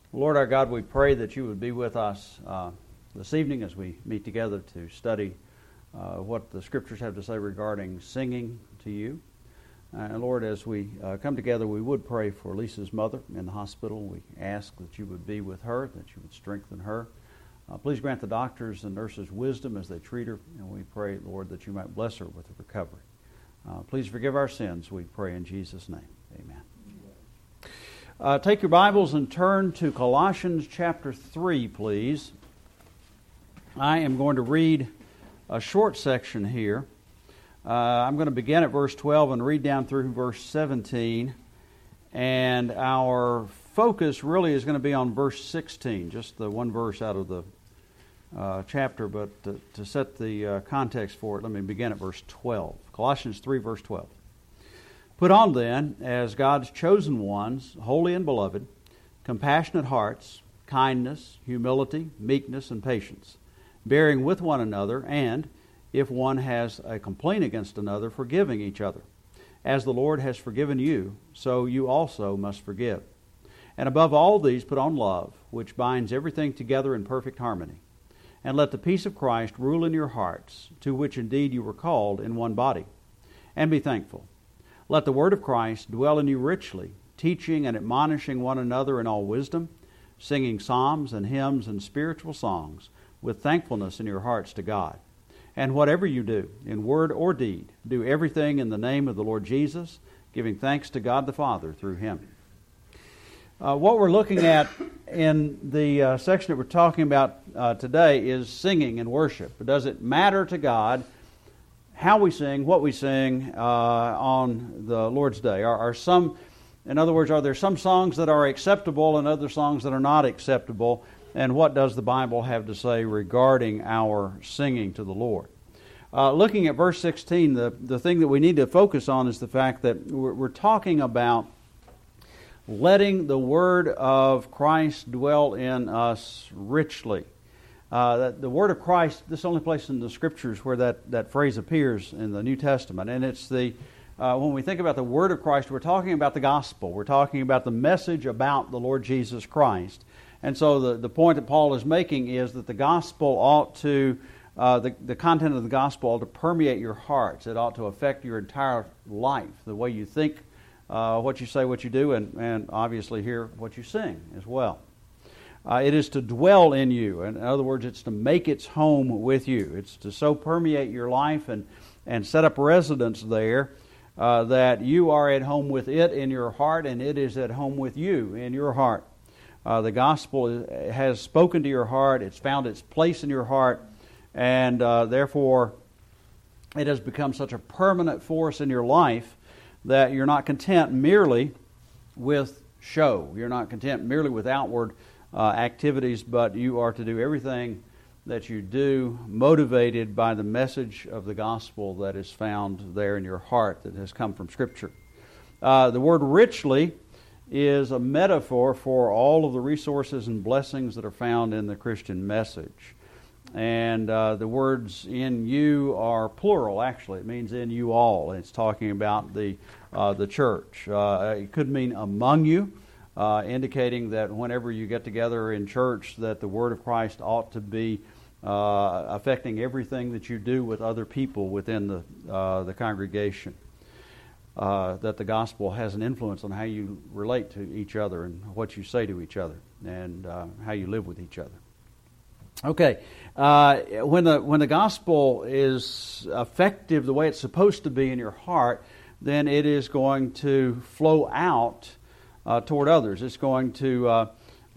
Lord our God, we pray that you would be with us this evening as we meet together to study what the Scriptures have to say regarding singing to you. And Lord, as we come together, we would pray for Lisa's mother in the hospital. We ask that you would be with her, that you would strengthen her. Please grant the doctors and nurses wisdom as they treat her, and we pray, Lord, that you might bless her with the recovery. Please forgive our sins, we pray in Jesus' name. Amen. Take your Bibles and turn to Colossians chapter 3, please. I am going to read a short section here. I'm going to begin at verse 12 and read down through verse 17. And our focus really is going to be on verse 16, just the one verse out of the chapter. But to set the context for it, let me begin at verse 12. Colossians 3, verse 12. Put on then, as God's chosen ones, holy and beloved, compassionate hearts, kindness, humility, meekness, and patience, bearing with one another, and, if one has a complaint against another, forgiving each other. As the Lord has forgiven you, so you also must forgive. And above all these put on love, which binds everything together in perfect harmony. And let the peace of Christ rule in your hearts, to which indeed you were called in one body. And be thankful. Let the word of Christ dwell in you richly, teaching and admonishing one another in all wisdom, singing psalms and hymns and spiritual songs, with thankfulness in your hearts to God. And whatever you do, in word or deed, do everything in the name of the Lord Jesus, giving thanks to God the Father through Him. What we're looking at in the section that we're talking about today is singing and worship. Does it matter to God how we sing, what we sing on the Lord's Day? In other words, are there some songs that are acceptable and other songs that are not acceptable? And what does the Bible have to say regarding our singing to the Lord? Looking at verse 16, the thing that we need to focus on is the fact that we're talking about letting the Word of Christ dwell in us richly. That the Word of Christ, this is the only place in the Scriptures where that phrase appears in the New Testament. And it's when we think about the Word of Christ, we're talking about the gospel. We're talking about the message about the Lord Jesus Christ. And so the point that Paul is making is that the gospel ought to, the content of the gospel ought to permeate your hearts. It ought to affect your entire life, the way you think, what you say, what you do, and obviously hear what you sing as well. It is to dwell in you. In other words, it's to make its home with you. It's to so permeate your life and set up residence there that you are at home with it in your heart and it is at home with you in your heart. The gospel has spoken to your heart. It's found its place in your heart. And therefore, it has become such a permanent force in your life that you're not content merely with show. You're not content merely with outward activities, but you are to do everything that you do motivated by the message of the gospel that is found there in your heart that has come from Scripture. The word richly is a metaphor for all of the resources and blessings that are found in the Christian message. And the words in you are plural, actually. It means in you all. It's talking about the church. It could mean among you, indicating that whenever you get together in church, that the Word of Christ ought to be affecting everything that you do with other people within the congregation. That the gospel has an influence on how you relate to each other and what you say to each other and how you live with each other. Okay, when the gospel is effective the way it's supposed to be in your heart, then it is going to flow out toward others. It's going to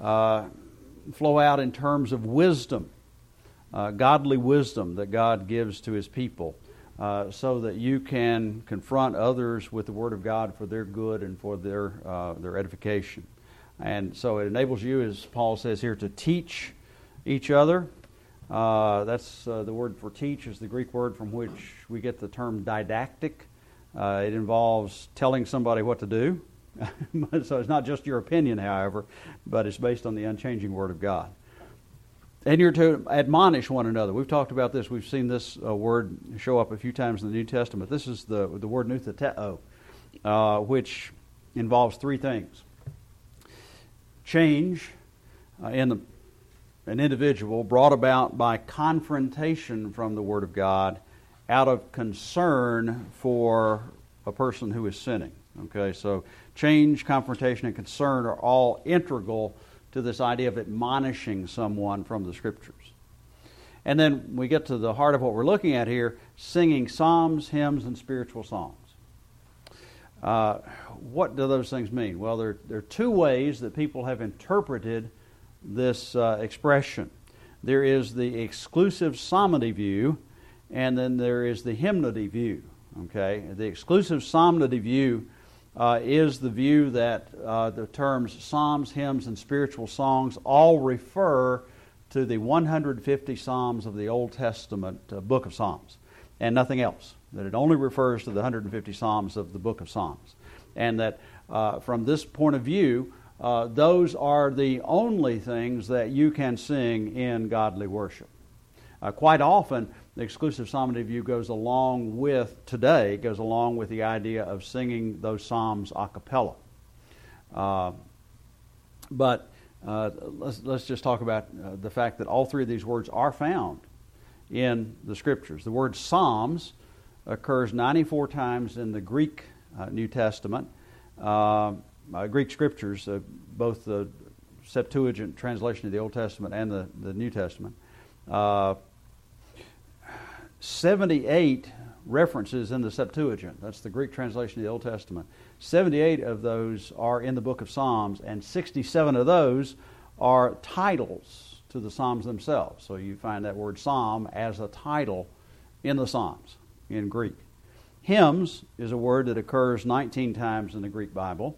flow out in terms of wisdom, godly wisdom that God gives to His people, so that you can confront others with the Word of God for their good and for their edification. And so it enables you, as Paul says here, to teach each other. That's the word for teach is the Greek word from which we get the term didactic. It involves telling somebody what to do. So it's not just your opinion, however, but it's based on the unchanging Word of God. And you're to admonish one another. We've talked about this. We've seen this word show up a few times in the New Testament. This is the word nutheteo, which involves three things. Change, an individual brought about by confrontation from the Word of God out of concern for a person who is sinning. Okay, so change, confrontation, and concern are all integral to this idea of admonishing someone from the Scriptures. And then we get to the heart of what we're looking at here, singing psalms, hymns, and spiritual songs. What do those things mean? Well, there are two ways that people have interpreted this expression. There is the exclusive psalmody view, and then there is the hymnody view. Okay, the exclusive psalmody view is the view that the terms psalms, hymns, and spiritual songs all refer to the 150 psalms of the Old Testament book of Psalms, and nothing else. That it only refers to the 150 psalms of the book of Psalms, and that from this point of view, those are the only things that you can sing in godly worship. Quite often, the exclusive psalmody view goes along with the idea of singing those psalms a cappella. But let's just talk about the fact that all three of these words are found in the Scriptures. The word psalms occurs 94 times in the Greek New Testament. Greek Scriptures, both the Septuagint translation of the Old Testament and the New Testament. 78 references in the Septuagint. That's the Greek translation of the Old Testament. 78 of those are in the book of Psalms, and 67 of those are titles to the Psalms themselves. So you find that word psalm as a title in the Psalms in Greek. Hymns is a word that occurs 19 times in the Greek Bible.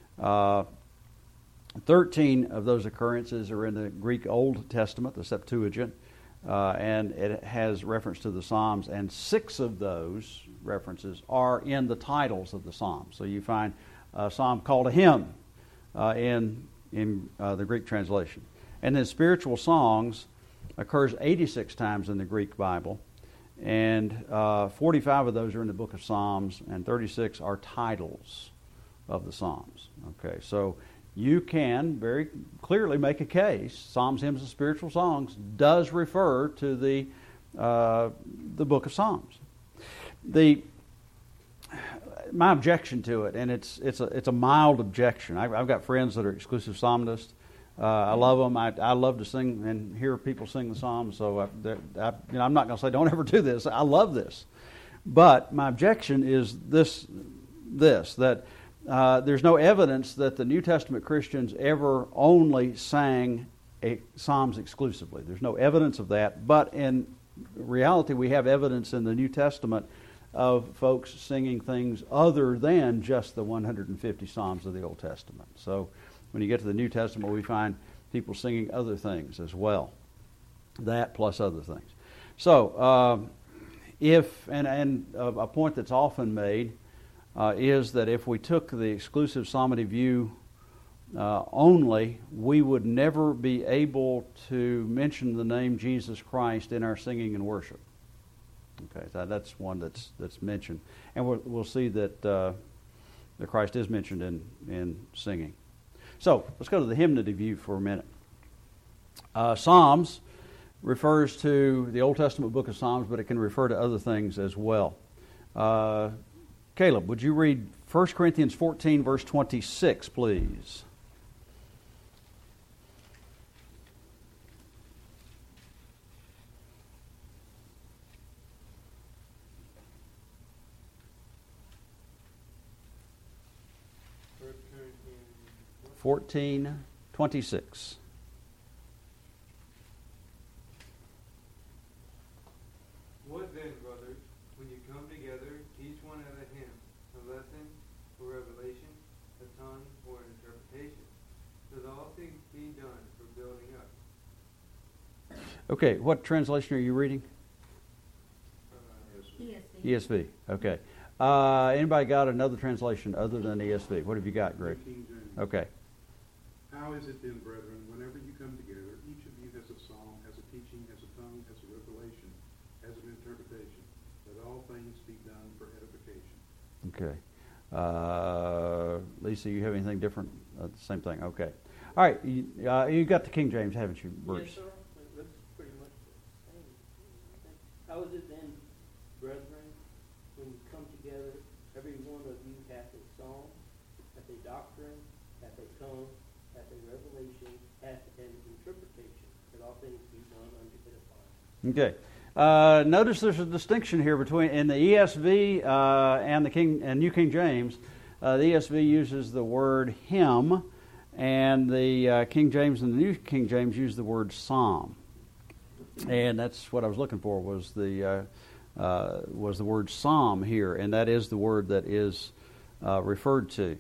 13 of those occurrences are in the Greek Old Testament, the Septuagint, and it has reference to the Psalms, and 6 of those references are in the titles of the Psalms. So you find a psalm called a hymn in the Greek translation. And then spiritual songs occurs 86 times in the Greek Bible, and 45 of those are in the book of Psalms, and 36 are titles of the Psalms. Okay, so you can very clearly make a case, Psalms, hymns, and spiritual songs does refer to the book of Psalms. My objection to it, and it's a mild objection. I've got friends that are exclusive psalmists. I love them. I love to sing and hear people sing the Psalms. So I'm not going to say don't ever do this. I love this, but my objection is this that there's no evidence that the New Testament Christians ever only sang Psalms exclusively. There's no evidence of that, but in reality, we have evidence in the New Testament of folks singing things other than just the 150 Psalms of the Old Testament. So when you get to the New Testament, we find people singing other things as well. That plus other things. So a point that's often made is that if we took the exclusive psalmody view only, we would never be able to mention the name Jesus Christ in our singing and worship. Okay, so that's one that's mentioned, and we'll see that Christ is mentioned in singing. So let's go to the hymnody view for a minute. Psalms refers to the Old Testament book of Psalms, but it can refer to other things as well. Caleb, would you read 1 Corinthians 14, verse 26, please? Corinthians 14:26. What then, brothers, when you come together, each one has a hymn, a lesson, or revelation, a tongue, or an interpretation? Let all things be done for building up. Okay, what translation are you reading? ESV. ESV. Okay. Anybody got another translation other than ESV? What have you got, Greg? King James. Okay. How is it then, brethren, whenever you come together, each of you has a psalm, has a teaching, has a tongue, has a revelation, has an interpretation? Let all things be done for edification. Okay. Lisa, you have anything different? Same thing. Okay. All right, you got the King James, haven't you, Bruce? Yes, sir. It looks pretty much the same. How is it then, brethren, when you come together, every one of you hath a song, hath a doctrine, hath a tongue, hath a revelation, hath an interpretation, that all things be done unto edifying. Okay. Notice there's a distinction here between in the ESV and the New King James. The ESV uses the word hymn, and the King James and the New King James use the word psalm. And that's what I was looking for was the word psalm here, and that is the word that is referred to.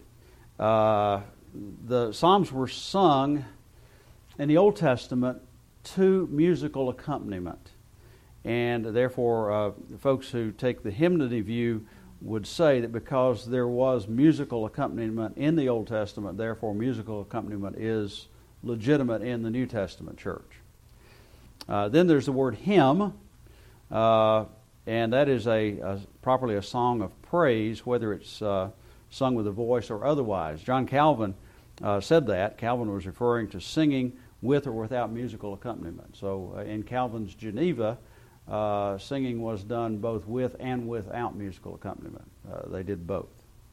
The psalms were sung in the Old Testament to musical accompaniment. And therefore, folks who take the hymnody view would say that because there was musical accompaniment in the Old Testament, therefore musical accompaniment is legitimate in the New Testament church. Then there's the word hymn, and that is properly a song of praise, whether it's sung with a voice or otherwise. John Calvin said that. Calvin was referring to singing with or without musical accompaniment. So in Calvin's Geneva, singing was done both with and without musical accompaniment. They did both.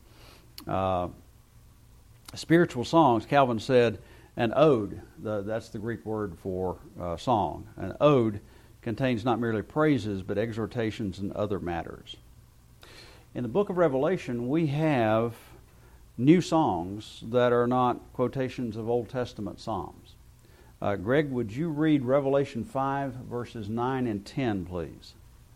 Spiritual songs, Calvin said, an ode, that's the Greek word for song. An ode contains not merely praises, but exhortations and other matters. In the book of Revelation, we have new songs that are not quotations of Old Testament psalms. Greg, would you read Revelation 5, verses 9 and 10, please?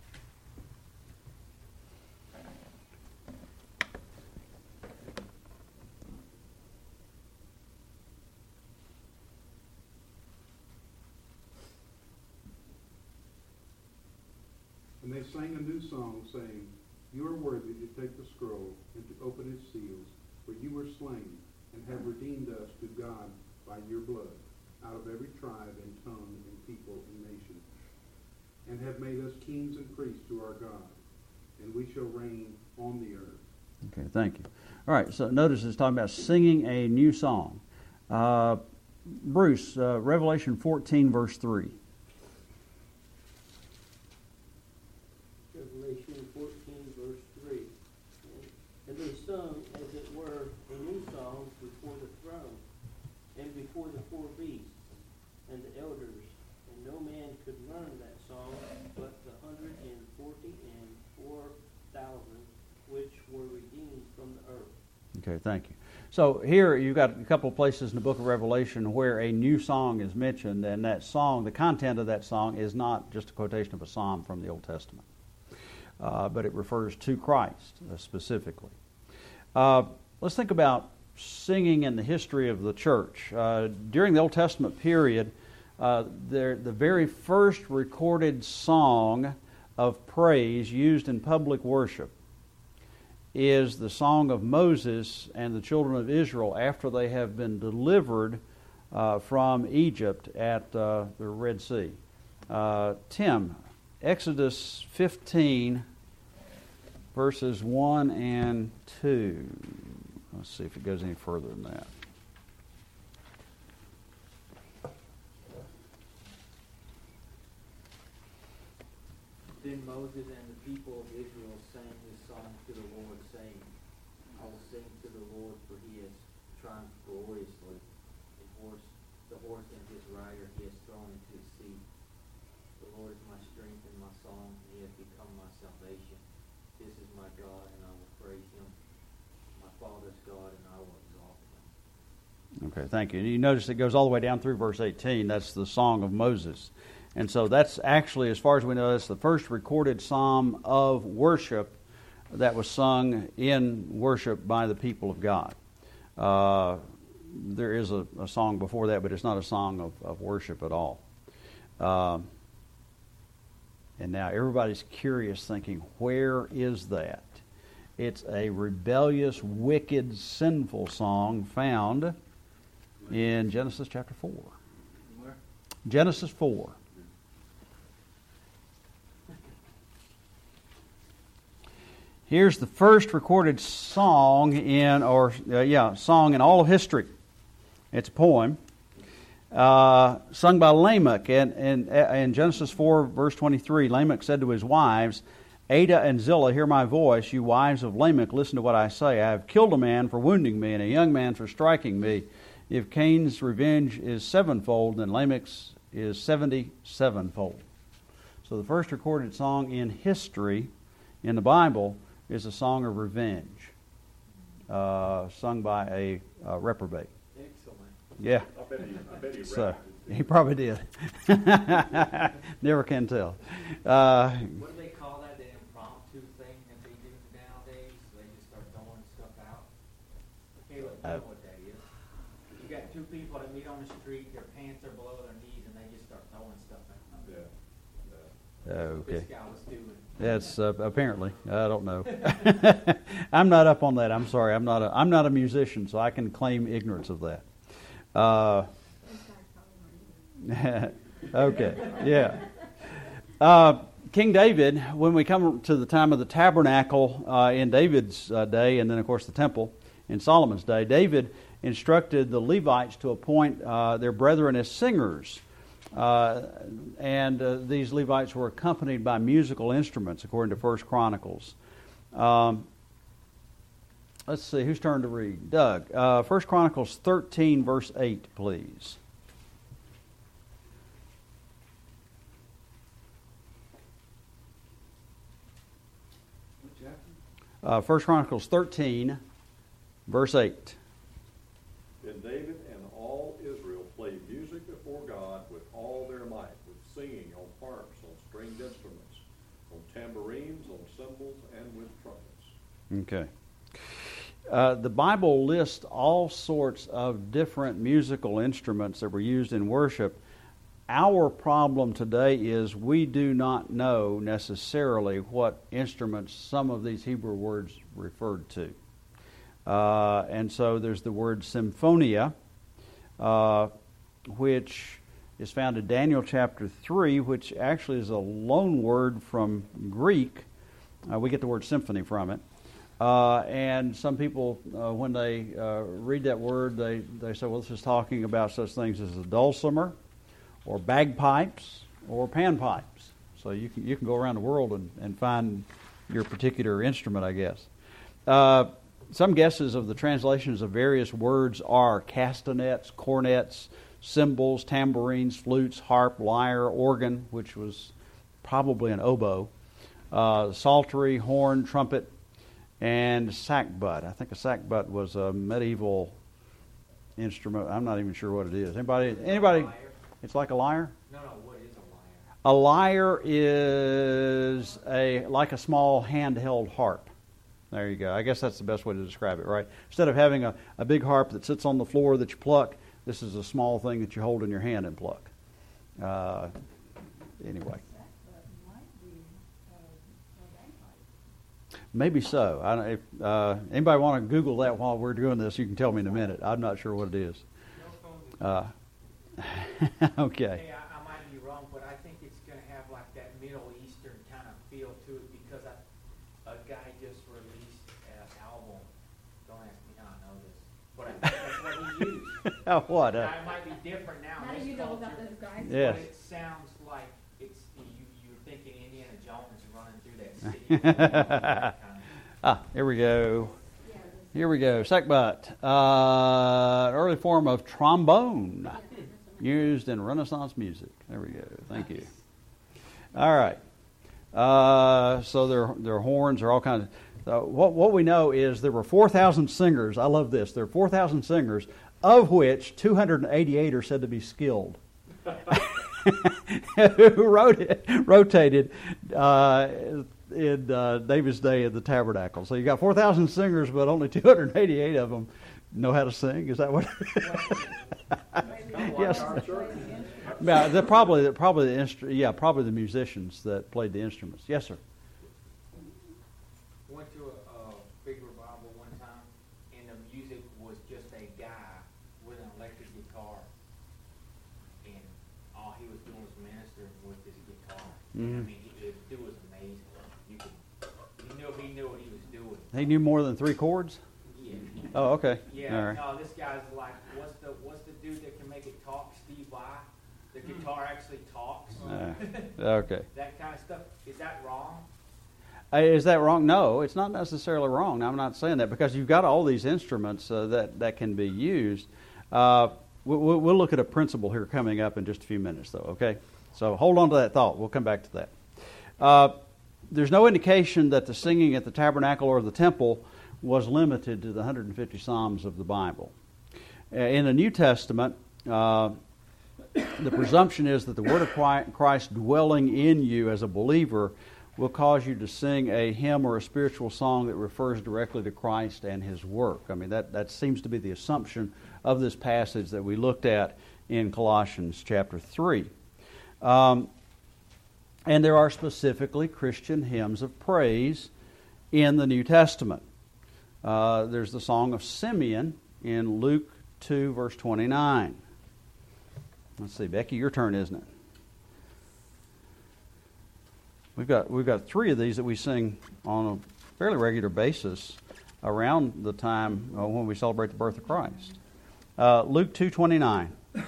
And they sang a new song, saying, You are worthy to take the scroll and to open its seals, for you were slain, and have redeemed us to God by your blood, out of every tribe and tongue and people and nation, and have made us kings and priests to our God, and we shall reign on the earth. Okay, thank you. All right, so notice it's talking about singing a new song. Bruce, Revelation 14, verse 3. Revelation 14, verse 3. And they sung, as it were, a new song before the throne, and before the four beasts, and the elders, and no man could learn that song but the 144,000 which were redeemed from the earth. Okay, thank you. So here you've got a couple of places in the book of Revelation where a new song is mentioned, and that song, the content of that song is not just a quotation of a psalm from the Old Testament, but it refers to Christ specifically. Let's think about singing in the history of the church. During the Old Testament period, the very first recorded song of praise used in public worship is the song of Moses and the children of Israel after they have been delivered from Egypt at the Red Sea. Tim, Exodus 15, verses 1 and 2. Let's see if it goes any further than that. Then Moses and the people of Israel sang this song to the Lord, saying, I will sing to the Lord, for he has triumphed gloriously. The horse and his rider he has thrown into the sea. The Lord is my strength and my song, and he has become my salvation. This is my God, and I will praise him. My Father's God, and I will exalt him. Okay, thank you. And you notice it goes all the way down through verse 18. That's the song of Moses. And so that's actually, as far as we know, that's the first recorded psalm of worship that was sung in worship by the people of God. There is a song before that, but it's not a song of worship at all. And now everybody's curious, thinking, where is that? It's a rebellious, wicked, sinful song found in Genesis chapter 4. Where? Genesis 4. Here's the first recorded song song in all of history. It's a poem. sung by Lamech. And in Genesis 4, verse 23, Lamech said to his wives, Ada and Zillah, hear my voice. You wives of Lamech, listen to what I say. I have killed a man for wounding me, and a young man for striking me. If Cain's revenge is sevenfold, then Lamech's is 77-fold. So the first recorded song in history in the Bible is a song of revenge, sung by a reprobate. Excellent. Yeah. I bet he So rapped it. he probably did. Never can tell. What do they call that, the impromptu thing that they do nowadays? They just start throwing stuff out. Caleb, you know what that is. You got two people that meet on the street, their pants are below their knees, and they just start throwing stuff at them. Yeah. Okay. This guy was doing. That's apparently. I don't know. I'm not up on that. I'm sorry. I'm not a musician, so I can claim ignorance of that. Okay. Yeah. King David, when we come to the time of the tabernacle in David's day, and then of course the temple in Solomon's day, David instructed the Levites to appoint their brethren as singers. And these Levites were accompanied by musical instruments, according to 1 Chronicles. Let's see, whose turn to read? Doug. 1 Chronicles 13, verse 8, please. What chapter? 1 Chronicles 13, verse 8. Then David and all Israel played music before God with all their might, with singing on harps, on stringed instruments, on tambourines, on cymbals, and with trumpets. Okay. The Bible lists all sorts of different musical instruments that were used in worship. Our problem today is we do not know necessarily what instruments some of these Hebrew words referred to. And so there's the word symphonia, which is found in Daniel chapter 3, which actually is a loan word from Greek. We get the word symphony from it. And some people, when they read that word, they say, well, this is talking about such things as a dulcimer, or bagpipes, or panpipes. So you can go around the world and find your particular instrument, I guess. Some guesses of the translations of various words are castanets, cornets, cymbals, tambourines, flutes, harp, lyre, organ, which was probably an oboe, psaltery, horn, trumpet, and sackbut. I think a sackbut was a medieval instrument. I'm not even sure what it is. Anybody? It's like a lyre? No, what is a lyre? A lyre is like a small handheld harp. There you go. I guess that's the best way to describe it, right? Instead of having a big harp that sits on the floor that you pluck, this is a small thing that you hold in your hand and pluck. Anyway. Maybe so. If anybody want to Google that while we're doing this, you can tell me in a minute. I'm not sure what it is. Okay. Hey, I might be wrong, but I think it's going to have like that Middle Eastern kind of feel to it because a guy just released an album. Don't ask me how I know this, but I think that's what he used. What? Now, it might be different now. How in do you this know about culture, those guys? Yes. But it sounds like it's you're thinking Indiana Jones running through that city. Here we go. Here we go. Sackbut, an early form of trombone used in Renaissance music. There we go. Thank you. All right. So their horns are all kinds of. What we know is there were 4,000 singers. I love this. There are 4,000 singers, of which 288 are said to be skilled. Who rotated in David's day at the tabernacle. So you got 4,000 singers, but only 288 of them know how to sing. Is that what? Yes. Yeah, probably the musicians that played the instruments. Yes, sir. Went to a big revival one time, and the music was just a guy with an electric guitar, and all he was doing was ministering with his guitar. Mm-hmm. I mean, it was amazing. He knew what he was doing. He knew more than 3 chords? Yeah. Oh, okay. Yeah. All right. No, this guy's like, what's the dude that can make a it talks, Steve Vai. The guitar actually talks. Okay. That kind of stuff. Is that wrong? Is that wrong? No, it's not necessarily wrong. Now, I'm not saying that because you've got all these instruments that can be used. We'll look at a principle here coming up in just a few minutes, though, okay? So hold on to that thought. We'll come back to that. There's no indication that the singing at the tabernacle or the temple was limited to the 150 Psalms of the Bible. In the New Testament, the presumption is that the Word of Christ dwelling in you as a believer will cause you to sing a hymn or a spiritual song that refers directly to Christ and His work. I mean, that seems to be the assumption of this passage that we looked at in Colossians chapter 3. And there are specifically Christian hymns of praise in the New Testament. There's the Song of Simeon in Luke 2, verse 29. Let's see, Becky, your turn, isn't it? We've got three of these that we sing on a fairly regular basis around the time when we celebrate the birth of Christ. Luke 2:29.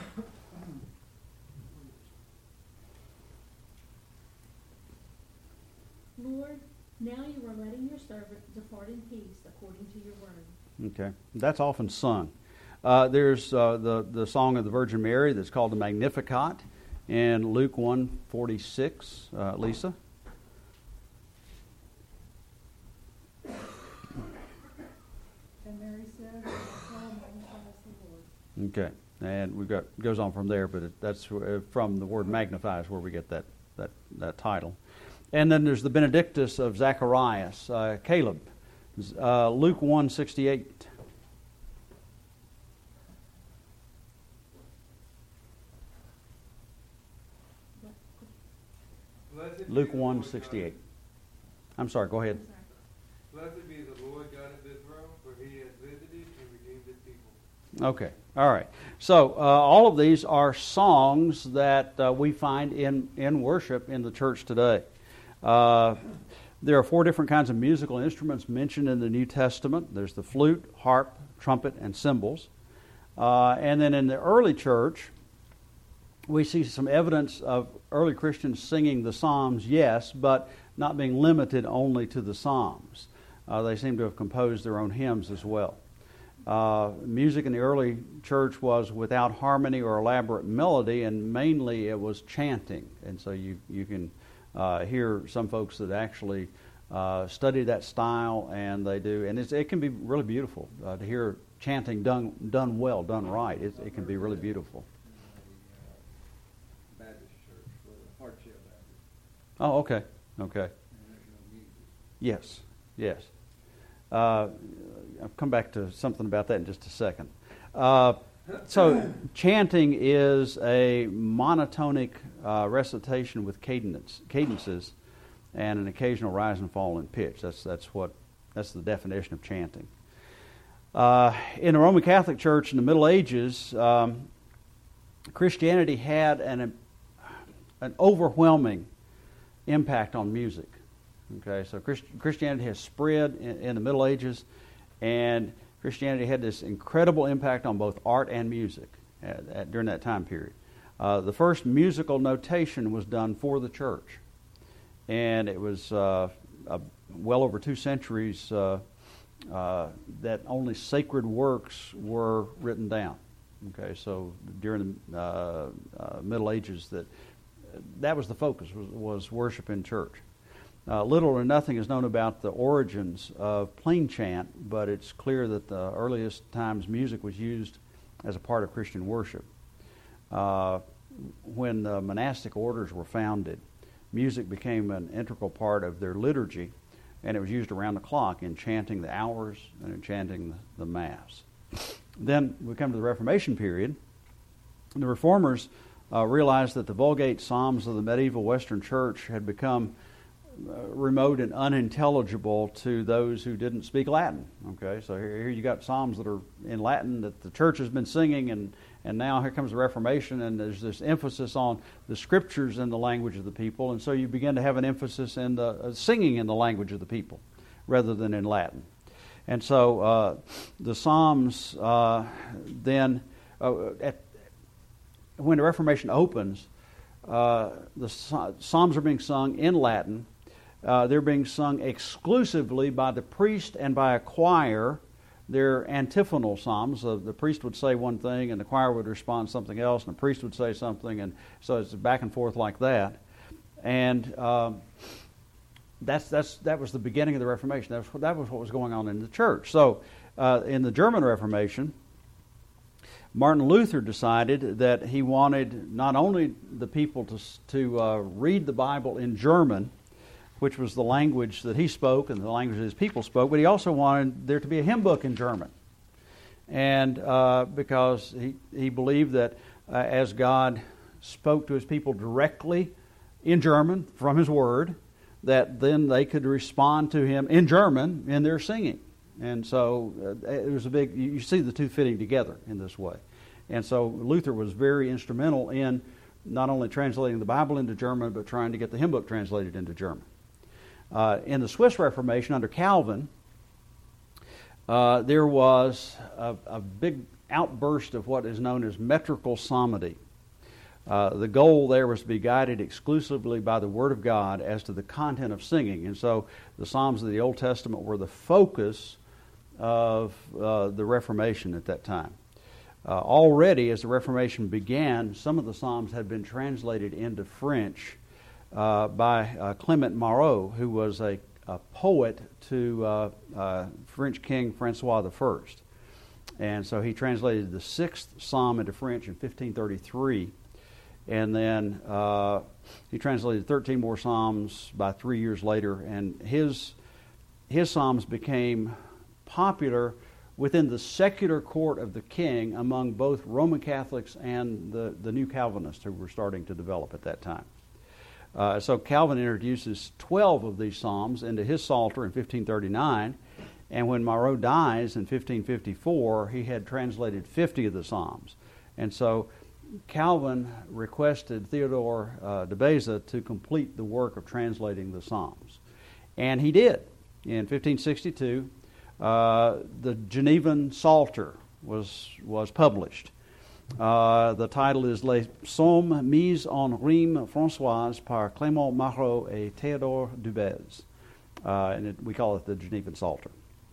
Lord, now you are letting your servant depart in peace according to your word. Okay, that's often sung. There's the song of the Virgin Mary that's called the Magnificat in Luke 1:46. Lisa. And Mary said, "I magnify the Lord." Okay, and goes on from there, but that's from the word magnifies where we get that title. And then there's the Benedictus of Zacharias, Caleb, Luke 1:68. Luke 1:68. I'm sorry, go ahead. Blessed be the Lord God of Israel, for He has visited and redeemed His people. Okay, all right. So all of these are songs that we find in worship in the church today. There are 4 different kinds of musical instruments mentioned in the New Testament. There's the flute, harp, trumpet, and cymbals. And then in the early church, we see some evidence of early Christians singing the Psalms, yes, but not being limited only to the Psalms. They seem to have composed their own hymns as well. Music in the early church was without harmony or elaborate melody, and mainly it was chanting. And so you can hear some folks that actually study that style, and they do. And it can be really beautiful to hear chanting done well, done right. It can be really beautiful. Oh, okay. Yes. I'll come back to something about that in just a second. So chanting is a monotonic recitation with cadences and an occasional rise and fall in pitch. That's the definition of chanting. In the Roman Catholic Church in the Middle Ages, Christianity had an overwhelming impact on music. Okay, so Christianity has spread in the Middle Ages, and Christianity had this incredible impact on both art and music during that time period. The first musical notation was done for the church, and it was well over 2 centuries that only sacred works were written down. Okay, so during the Middle Ages, that was the focus, was worship in church. Little or nothing is known about the origins of plain chant, but it's clear that the earliest times music was used as a part of Christian worship. When the monastic orders were founded, music became an integral part of their liturgy, and it was used around the clock in chanting the hours and in chanting the Mass. Then we come to the Reformation period. The Reformers realized that the Vulgate Psalms of the medieval Western Church had become remote and unintelligible to those who didn't speak Latin. Okay, so here you got Psalms that are in Latin that the church has been singing, and now here comes the Reformation, and there's this emphasis on the Scriptures in the language of the people, and so you begin to have an emphasis in the singing in the language of the people rather than in Latin. And so the Psalms then, when the Reformation opens, the psalms are being sung in Latin. They're being sung exclusively by the priest and by a choir. They're antiphonal psalms. The priest would say one thing, and the choir would respond something else, and the priest would say something, and so it's back and forth like that. And that was the beginning of the Reformation. That was what was going on in the church. So in the German Reformation, Martin Luther decided that he wanted not only the people to read the Bible in German, which was the language that he spoke and the language that his people spoke, but he also wanted there to be a hymn book in German. And because he believed that as God spoke to his people directly in German from his word, that then they could respond to him in German in their singing. And so it was a big, you see the two fitting together in this way. And so Luther was very instrumental in not only translating the Bible into German, but trying to get the hymn book translated into German. In the Swiss Reformation under Calvin, there was a big outburst of what is known as metrical psalmody. The goal there was to be guided exclusively by the Word of God as to the content of singing. And so the Psalms of the Old Testament were the focus of the Reformation at that time. Already, as the Reformation began, some of the Psalms had been translated into French by Clement Marot, who was a poet to French King Francois I. And so he translated the 6th Psalm into French in 1533. And then he translated 13 more Psalms by 3 years later. And his Psalms became popular within the secular court of the king among both Roman Catholics and the new Calvinists who were starting to develop at that time. So Calvin introduces 12 of these psalms into his Psalter in 1539, and when Marot dies in 1554, he had translated 50 of the psalms. And so Calvin requested Theodore de Beza to complete the work of translating the psalms. And he did. In 1562, the Genevan Psalter was published. The title is Les Psaumes mis en rime françoise par Clément Marot et Théodore de Bèze. And we call it the Genevan Psalter.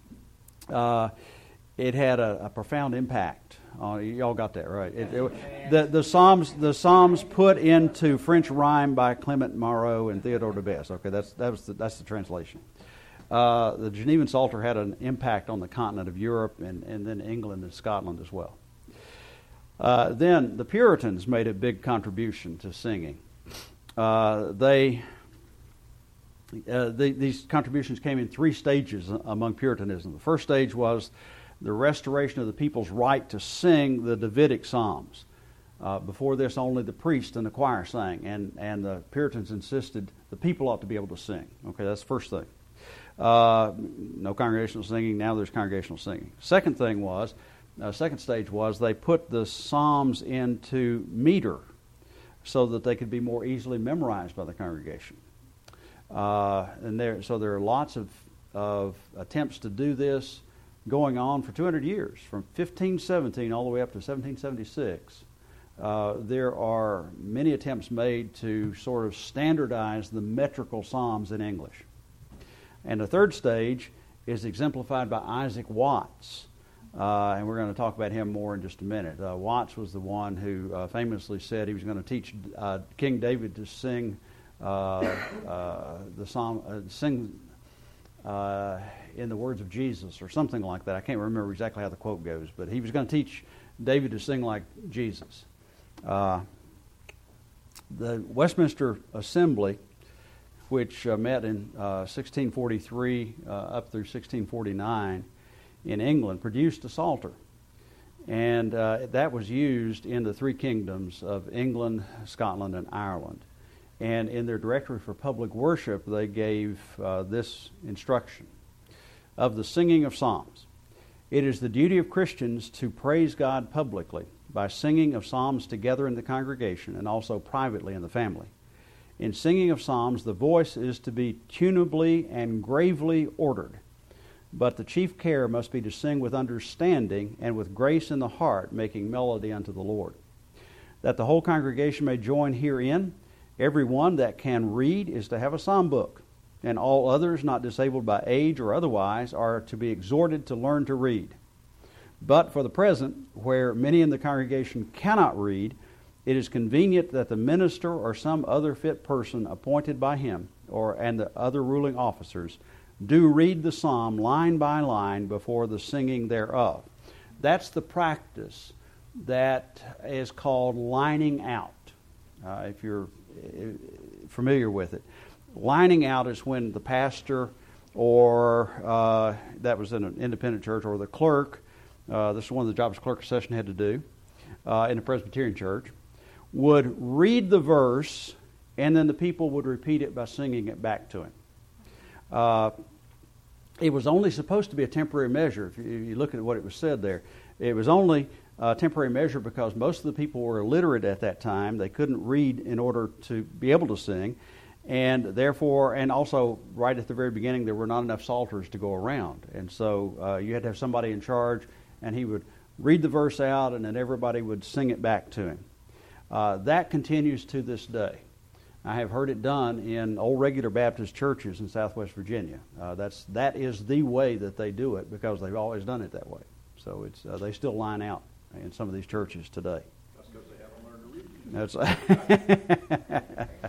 It had a profound impact. Y'all got that right. The Psalms put into French rhyme by Clement Marot and Théodore de Bèze. Okay, that's the translation. The Genevan Psalter had an impact on the continent of Europe and then England and Scotland as well. Then the Puritans made a big contribution to singing. These contributions came in 3 stages among Puritanism. The first stage was the restoration of the people's right to sing the Davidic Psalms. Before this, only the priest and the choir sang, and the Puritans insisted the people ought to be able to sing. Okay, that's the first thing. No congregational singing. Now there's congregational singing. Second stage was they put the Psalms into meter so that they could be more easily memorized by the congregation. So there are lots of attempts to do this going on for 200 years, from 1517 all the way up to 1776. There are many attempts made to sort of standardize the metrical Psalms in English. And the third stage is exemplified by Isaac Watts. And we're going to talk about him more in just a minute. Watts was the one who famously said he was going to teach King David to sing the psalm, in the words of Jesus, or something like that. I can't remember exactly how the quote goes, but he was going to teach David to sing like Jesus. The Westminster Assembly, which met in 1643 up through 1649 in England, produced a Psalter. And that was used in the 3 kingdoms of England, Scotland, and Ireland. And in their Directory for Public Worship, they gave this instruction: of the singing of psalms. It is the duty of Christians to praise God publicly by singing of psalms together in the congregation and also privately in the family. In singing of psalms, the voice is to be tunably and gravely ordered, but the chief care must be to sing with understanding and with grace in the heart, making melody unto the Lord. that the whole congregation may join herein. Every one that can read is to have a psalm book, and all others not disabled by age or otherwise are to be exhorted to learn to read. But for the present, where many in the congregation cannot read, it is convenient that the minister or some other fit person appointed by him and the other ruling officers do read the psalm line by line before the singing thereof. That's the practice that is called lining out, if you're familiar with it. Lining out is when the pastor or that was in an independent church, or the clerk, this is one of the jobs clerk of session had to do in a Presbyterian church, would read the verse, and then the people would repeat it by singing it back to him. It was only supposed to be a temporary measure. If you look at what it was said there, it was only a temporary measure because most of the people were illiterate at that time. They couldn't read in order to be able to sing, and therefore, and also right at the very beginning, there were not enough psalters to go around, and so you had to have somebody in charge, and he would read the verse out, and then everybody would sing it back to him. That continues to this day. I have heard it done in old regular Baptist churches in Southwest Virginia. That is the way that they do it because they've always done it that way. So they still line out in some of these churches today. That's because they haven't learned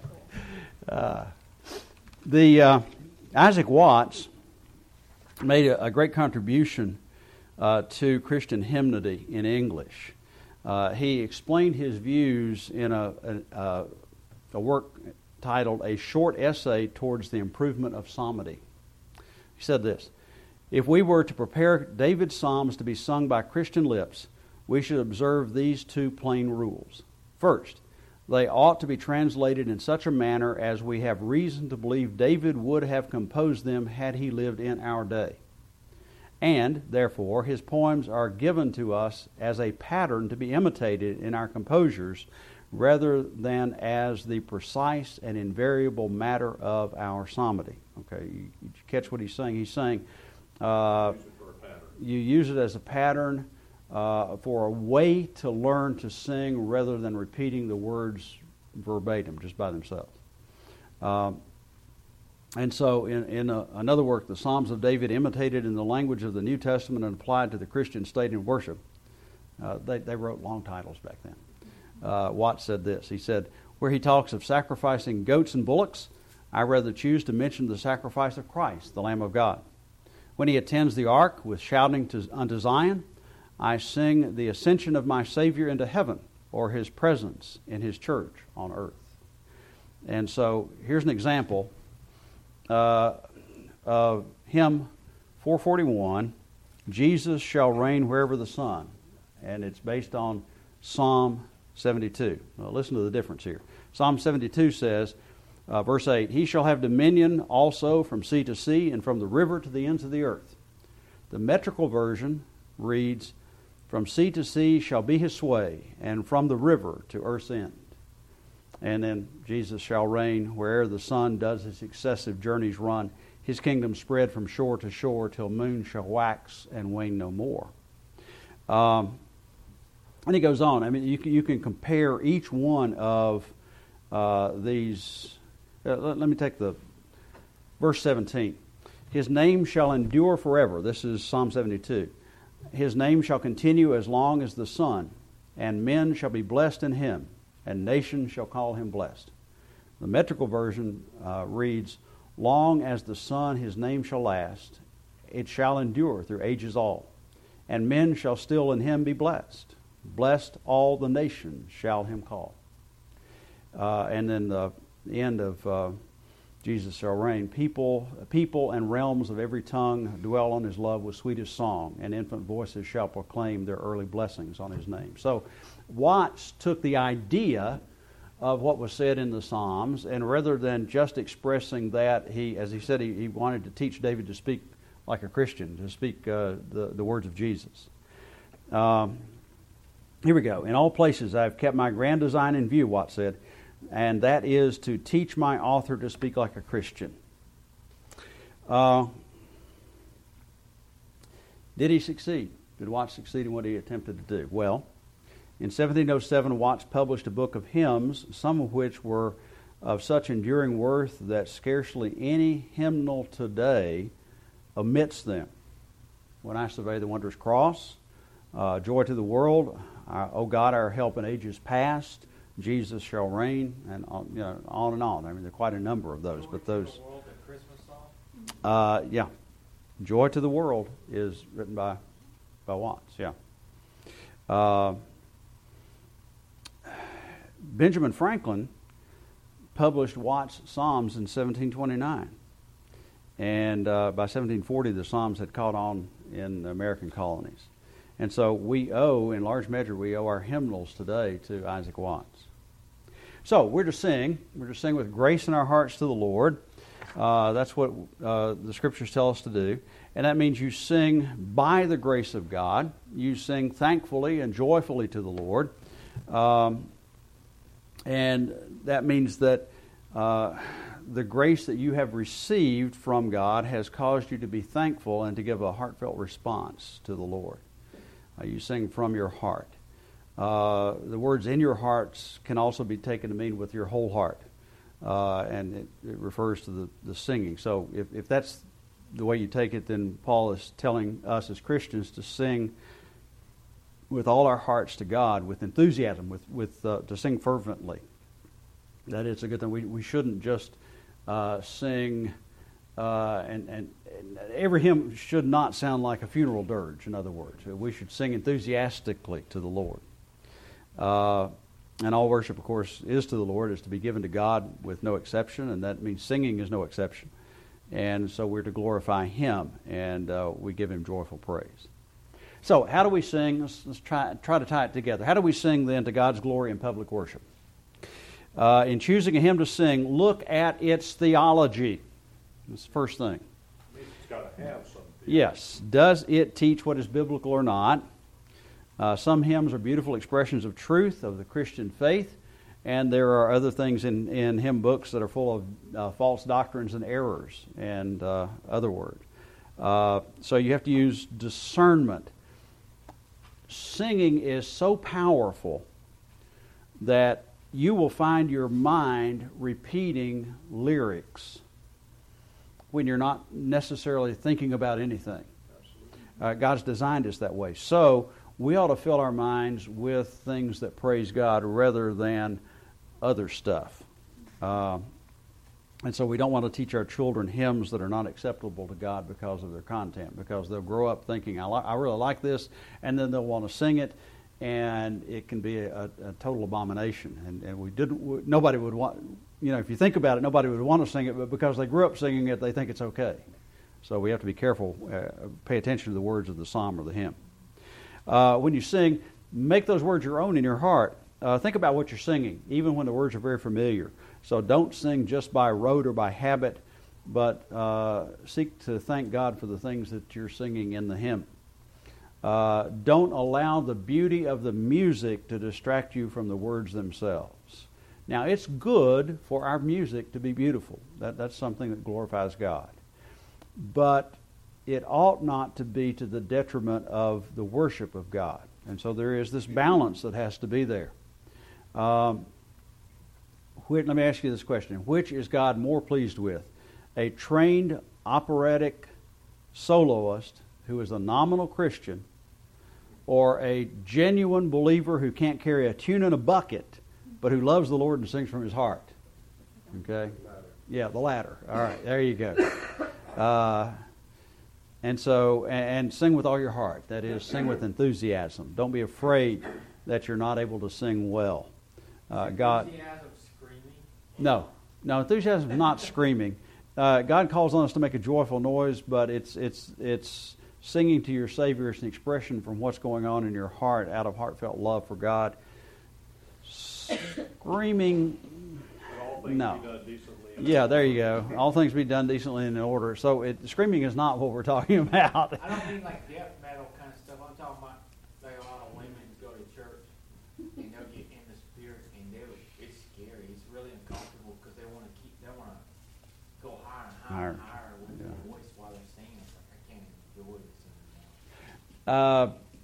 to read. Isaac Watts made a great contribution to Christian hymnody in English. He explained his views in a work titled A Short Essay Towards the Improvement of Psalmody. He said this: if we were to prepare David's psalms to be sung by Christian lips, we should observe these two plain rules. First, they ought to be translated in such a manner as we have reason to believe David would have composed them had he lived in our day. And, therefore, his poems are given to us as a pattern to be imitated in our composures rather than as the precise and invariable matter of our psalmody. Okay, you catch what he's saying? He's saying you use it as a pattern for a way to learn to sing rather than repeating the words verbatim just by themselves. And so in another work, the Psalms of David imitated in the language of the New Testament and applied to the Christian state and worship. They wrote long titles back then. Watts said this. He said, where he talks of sacrificing goats and bullocks, I rather choose to mention the sacrifice of Christ, the Lamb of God. When he attends the ark with shouting unto Zion, I sing the ascension of my Savior into heaven, or his presence in his church on earth. And so here's an example of hymn 441, Jesus shall reign wherever the sun. And it's based on Psalm 72. Now listen to the difference here. Psalm 72 says, verse 8, he shall have dominion also from sea to sea and from the river to the ends of the earth. The metrical version reads, from sea to sea shall be his sway, and from the river to earth's end. And then Jesus shall reign where'er the sun does his successive journeys run. His kingdom spread from shore to shore till moon shall wax and wane no more. And he goes on. I mean, you can compare each one of these. Let me take the verse 17. His name shall endure forever. This is Psalm 72. His name shall continue as long as the sun, and men shall be blessed in him, and nations shall call him blessed. The metrical version reads, long as the sun his name shall last, it shall endure through ages all, and men shall still in him be blessed. Blessed all the nations shall him call. And then the end of Jesus shall reign. People and realms of every tongue dwell on his love with sweetest song, and infant voices shall proclaim their early blessings on his name. So Watts took the idea of what was said in the Psalms, and rather than just expressing that, he wanted to teach David to speak like a Christian, to speak the words of Jesus. Here we go. In all places I have kept my grand design in view, Watts said, and that is to teach my author to speak like a Christian. Did he succeed? Did Watts succeed in what he attempted to do? Well, In 1707, Watts published a book of hymns, some of which were of such enduring worth that scarcely any hymnal today omits them. When I Survey the Wondrous Cross, Joy to the World, O God, Our Help in Ages Past, Jesus Shall Reign, and on and on. I mean, there are quite a number of those. But those, Joy to the World, a Christmas song? yeah, Joy to the World is written by Watts. Yeah. Benjamin Franklin published Watts' Psalms in 1729. And by 1740, the Psalms had caught on in the American colonies. And so we owe, in large measure, our hymnals today to Isaac Watts. So we're to sing. We're to sing with grace in our hearts to the Lord. That's what the Scriptures tell us to do. And that means you sing by the grace of God. You sing thankfully and joyfully to the Lord. And that means that the grace that you have received from God has caused you to be thankful and to give a heartfelt response to the Lord. You sing from your heart. The words in your hearts can also be taken to mean with your whole heart. And it refers to the singing. So if that's the way you take it, then Paul is telling us as Christians to sing with all our hearts to God, with enthusiasm, to sing fervently. That is a good thing. We shouldn't just sing, and every hymn should not sound like a funeral dirge, in other words. We should sing enthusiastically to the Lord. And all worship, of course, is to the Lord, is to be given to God with no exception, and that means singing is no exception. And so we're to glorify Him, and we give Him joyful praise. So how do we sing? Let's try to tie it together. How do we sing then to God's glory in public worship? In choosing a hymn to sing, look at its theology. That's the first thing. It's got to have some theology. Yes. Does it teach what is biblical or not? Some hymns are beautiful expressions of truth, of the Christian faith, and there are other things in hymn books that are full of false doctrines and errors and other words. So you have to use discernment. Singing is so powerful that you will find your mind repeating lyrics when you're not necessarily thinking about anything. God's designed us that way. So we ought to fill our minds with things that praise God rather than other stuff. And so we don't want to teach our children hymns that are not acceptable to God because of their content, because they'll grow up thinking, I really like this, and then they'll want to sing it, and it can be a total abomination. And nobody would want, if you think about it, nobody would want to sing it, but because they grew up singing it, they think it's okay. So we have to be careful, pay attention to the words of the psalm or the hymn. When you sing, make those words your own in your heart. Think about what you're singing, even when the words are very familiar. So don't sing just by rote or by habit, but seek to thank God for the things that you're singing in the hymn. Don't allow the beauty of the music to distract you from the words themselves. Now, it's good for our music to be beautiful. That's something that glorifies God. But it ought not to be to the detriment of the worship of God. And so there is this balance that has to be there. Let me ask you this question. Which is God more pleased with? A trained operatic soloist who is a nominal Christian, or a genuine believer who can't carry a tune in a bucket, but who loves the Lord and sings from his heart? Okay? Yeah, the latter. All right, there you go. And sing with all your heart. That is, sing with enthusiasm. Don't be afraid that you're not able to sing well. God. Enthusiasm screaming? No, enthusiasm is not screaming. God calls on us to make a joyful noise, but it's singing to your Savior. It's an expression from what's going on in your heart out of heartfelt love for God. Screaming, All things no. be done decently. Yeah, there you go. All things be done decently and in order. So screaming is not what we're talking about. I don't mean like death metal kind of stuff. I'm talking about like a lot of women go to church and they'll get in the spirit and it's scary. It's really uncomfortable because they want to go higher and higher and higher with their voice while they're singing. It's like, I can't enjoy this anymore.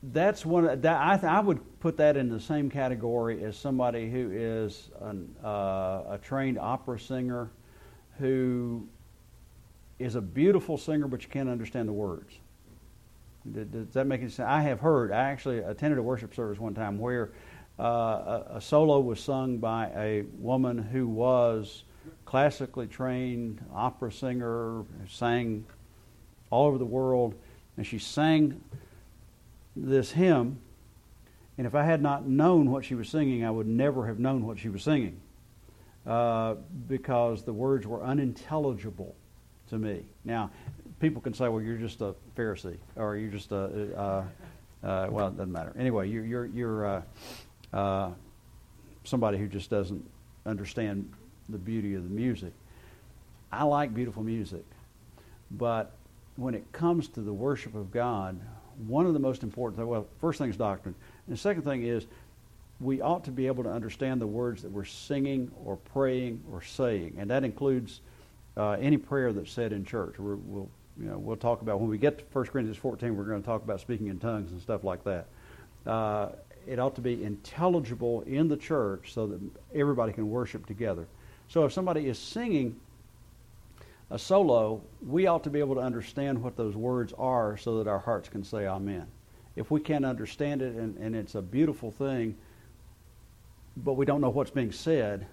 that's one that I would put that in the same category as somebody who is a trained opera singer who is a beautiful singer, but you can't understand the words. Does that make any sense? I actually attended a worship service one time where a solo was sung by a woman who was classically trained opera singer, sang all over the world, and she sang this hymn, and if I had not known what she was singing, I would never have known what she was singing because the words were unintelligible to me. Now, people can say, well, you're just a Pharisee, or you're just well, it doesn't matter. Anyway, you're somebody who just doesn't understand the beauty of the music. I like beautiful music, but when it comes to the worship of God, one of the most important things, well, first thing is doctrine. And the second thing is we ought to be able to understand the words that we're singing or praying or saying. And that includes any prayer that's said in church. We'll talk about, when we get to 1 Corinthians 14, we're going to talk about speaking in tongues and stuff like that. It ought to be intelligible in the church so that everybody can worship together. So if somebody is singing a solo, we ought to be able to understand what those words are so that our hearts can say amen. If we can't understand it and it's a beautiful thing, but we don't know what's being said,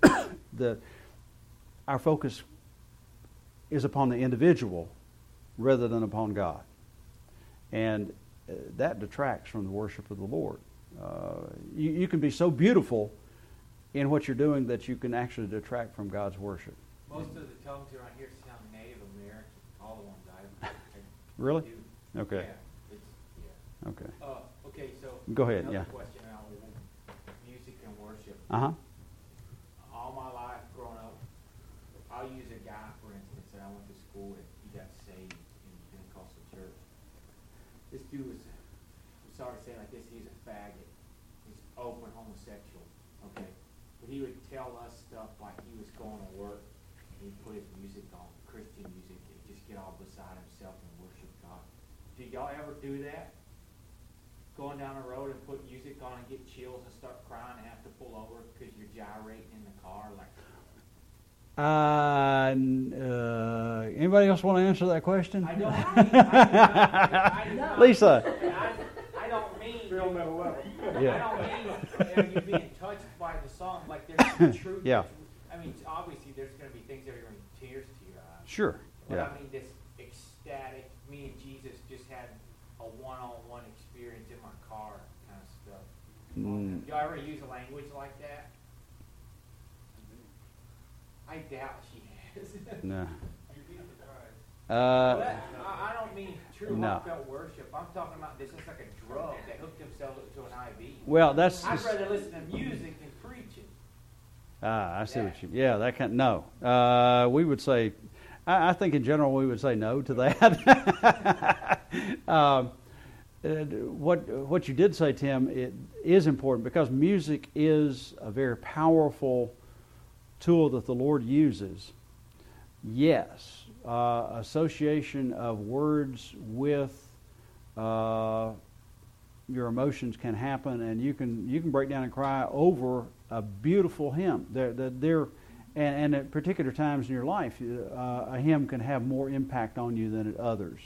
our focus is upon the individual rather than upon God. And that detracts from the worship of the Lord. You can be so beautiful in what you're doing that you can actually detract from God's worship. Most of the tongues around here sound Native American. All the ones I've Really? do. Okay. Yeah, Okay. okay, so Go ahead, another yeah. question about music and worship. Uh-huh. All my life growing up, I'll use a guy, for instance, that I went to school with. He got saved in the Pentecostal church. This dude was, I'm sorry to say it like this, he's a faggot. He's open homosexual, okay? But he would tell us stuff like he was going to work and he'd put his music on, Christian music, and just get all beside himself and worship God. Did y'all ever do that? Going down the road and put music on and get chills and start crying and have to pull over because you're gyrating in the car like... Anybody else want to answer that question? I don't Lisa. I don't mean... Yeah. I don't mean you being touched by the song like there's truth. Yeah. I mean, obviously there's going to be things that are going to bring tears to your eyes. Sure. But Yeah. I mean this ecstatic, me and Jesus just had a one-on-one experience in my car kind of stuff. Mm. Y'all ever use a language like that? I doubt she has. No. You'd be surprised. But I don't mean true No. heartfelt worship. I'm talking about this is like a drug that hooked themselves up to an IV. Well, that's... I'd rather listen to music than preaching. I see what you... Yeah, that kind... No. We would say... I think in general we would say no to that. What you did say, Tim, it is important because music is a very powerful tool that the Lord uses. Yes, association of words with your emotions can happen, and you can break down and cry over a beautiful hymn. And at particular times in your life, a hymn can have more impact on you than at others.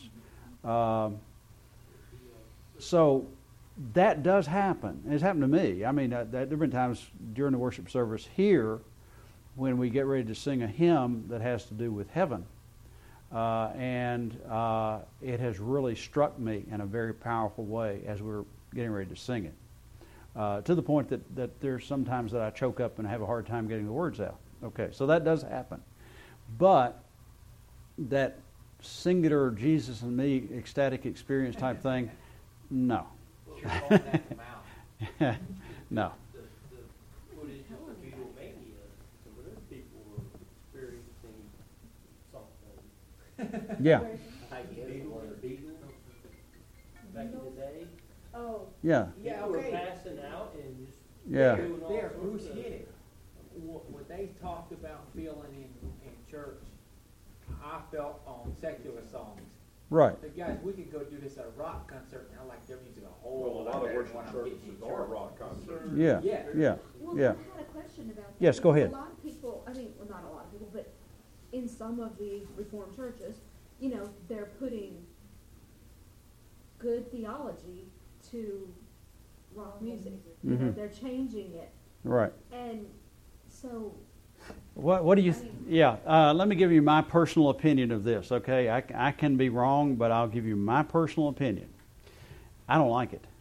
So that does happen. It's happened to me. I mean, there have been times during the worship service here when we get ready to sing a hymn that has to do with heaven. And it has really struck me in a very powerful way as we're getting ready to sing it. To the point that there's sometimes that I choke up and have a hard time getting the words out. Okay, so that does happen. But that singular Jesus and me ecstatic experience type thing, no. You're calling that them out. No. The footage of the Beatlemania, some of those people were experiencing something. Yeah. I guess, or the Beatles, back in the day. Oh, Yeah. yeah, People were okay. passing out and just Yeah. doing all There, sorts Bruce of- hit it. What they talked about feeling in church, I felt on secular songs. Right. But guys, we could go do this at a rock concert now, like their music a whole Well, a lot lot of better than worship what I'm getting services in are church. rock concerts. Yeah. Yeah. Yeah. Well, Yeah. I had a question about that. Yes, go because ahead. A lot of people, I mean, well, not a lot of people, but in some of the Reformed churches, you know, they're putting good theology to rock music. You know, Mhm. they're changing it. Right. And so, What do you? Let me give you my personal opinion of this. Okay, I can be wrong, but I'll give you my personal opinion. I don't like it.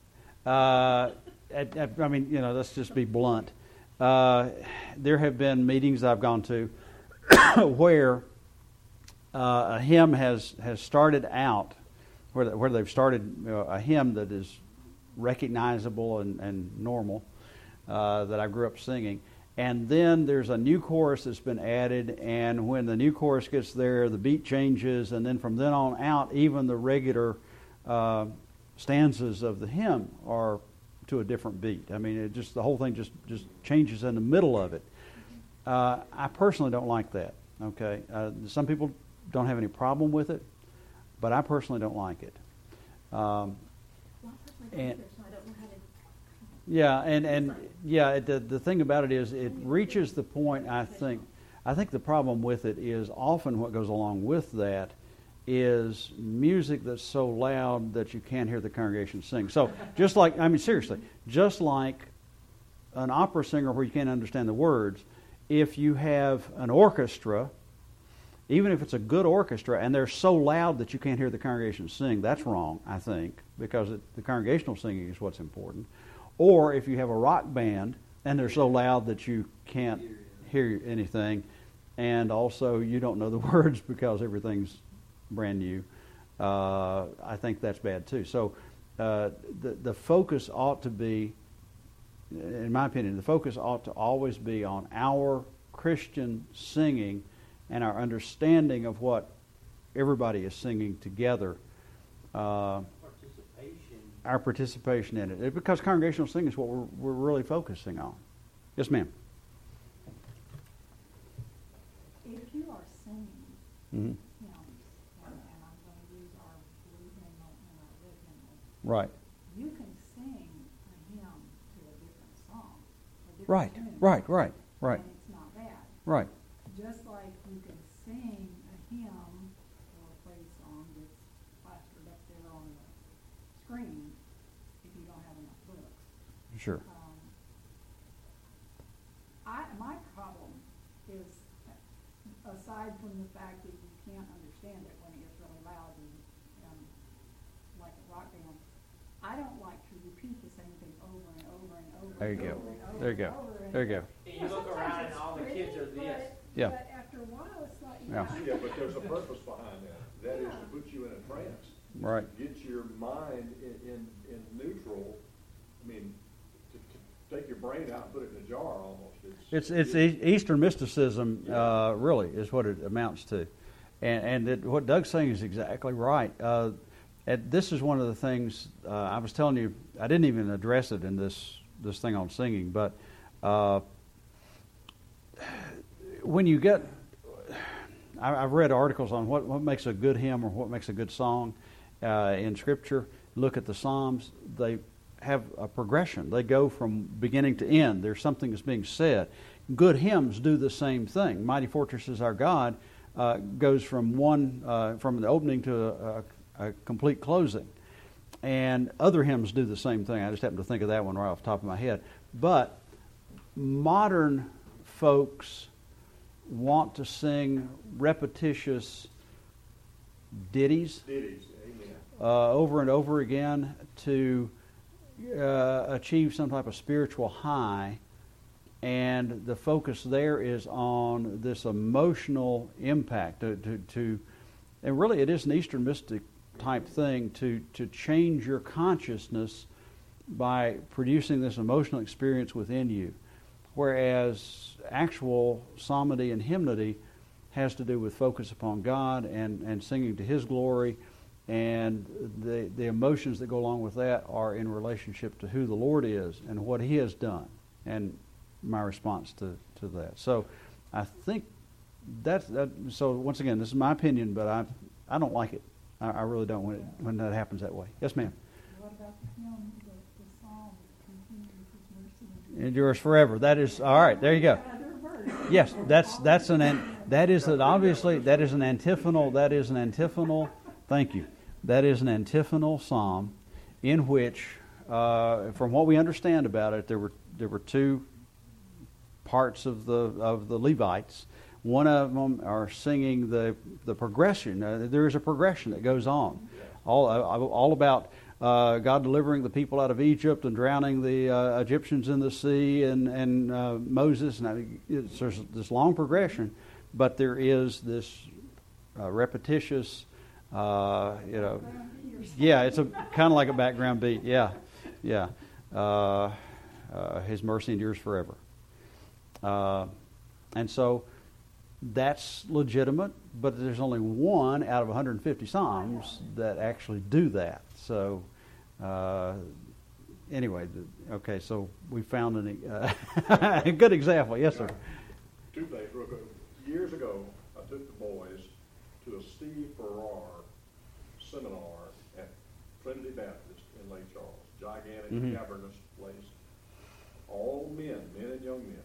I mean, you know, let's just be blunt. There have been meetings I've gone to where a hymn has started out, where they've started a hymn that is recognizable and normal that I grew up singing. And then there's a new chorus that's been added, and when the new chorus gets there, the beat changes, and then from then on out, even the regular stanzas of the hymn are to a different beat. I mean, it just the whole thing just changes in the middle of it. I personally don't like that. Okay, some people don't have any problem with it, but I personally don't like it. well, I personally don't And- either, so I don't know how to. Yeah, and the thing about it is it reaches the point, I think the problem with it is often what goes along with that is music that's so loud that you can't hear the congregation sing. So just like, I mean seriously, just like an opera singer where you can't understand the words, if you have an orchestra, even if it's a good orchestra, and they're so loud that you can't hear the congregation sing, that's wrong, I think, because the congregational singing is what's important. Or if you have a rock band and they're so loud that you can't hear anything, and also you don't know the words because everything's brand new, I think that's bad too. So the focus ought to be, in my opinion, the focus ought to always be on our Christian singing and our understanding of what everybody is singing together. Our participation in it. Because congregational singing is what we're really focusing on. Yes, ma'am. If you are singing Mm-hmm. hymns, and I'm going to use our blue hymnal and our red hymnal, Right. you can sing a hymn to a different song, a different Right. tune, Right. and it's not bad. Right. Just like you can sing a hymn or a praise song that's plastered up there on the screen if you don't have enough books. Sure. My problem is, aside from the fact that you can't understand it when it gets really loud and like a rock band, I don't like to repeat the same thing over and over and over. There you and go. over and over There you and go. over and There you go. And you look around and all the kids are this. Yeah. But after a while, it's like, Yeah. Yeah, but there's a purpose behind that. That is to put you in a trance. Right. Get your mind in neutral. I mean, to take your brain out and put it in a jar almost. It's Eastern mysticism, really, is what it amounts to. And what Doug's saying is exactly right. This is one of the things I was telling you. I didn't even address it in this thing on singing, but when you get, I've read articles on what makes a good hymn or what makes a good song in Scripture. Look at the Psalms; they have a progression. They go from beginning to end. There's something that's being said. Good hymns do the same thing. Mighty Fortress is Our God goes from from the opening to a complete closing. And other hymns do the same thing. I just happen to think of that one right off the top of my head. But modern folks want to sing repetitious ditties Ditties, amen. over and over again to achieve some type of spiritual high, and the focus there is on this emotional impact to and really it is an Eastern mystic type thing to change your consciousness by producing this emotional experience within you, whereas actual psalmody and hymnody has to do with focus upon God and singing to His glory. And the emotions that go along with that are in relationship to who the Lord is and what He has done, and my response to that. So I think so once again, this is my opinion, but I don't like it. I really don't when that happens that way. Yes, ma'am. What about the hymn, the psalm, continues his mercy Endures forever. That is all right. There you go. Another verse. Yes, that is an antiphonal. Thank you. That is an antiphonal psalm, in which, from what we understand about it, there were two parts of the Levites. One of them are singing the progression. There is a progression that goes on, all about God delivering the people out of Egypt and drowning the Egyptians in the sea, and Moses. And there's this long progression, but there is this repetitious, yeah, it's kind of like a background beat. Yeah. His mercy endures forever, and so that's legitimate. But there's only one out of 150 psalms that actually do that. So, anyway, okay. So we found a good example. Yes, sir. Two things real quick. Years ago, I took the boys to a Steve Farrar seminar at Trinity Baptist in Lake Charles. Gigantic, cavernous place. All men and young men.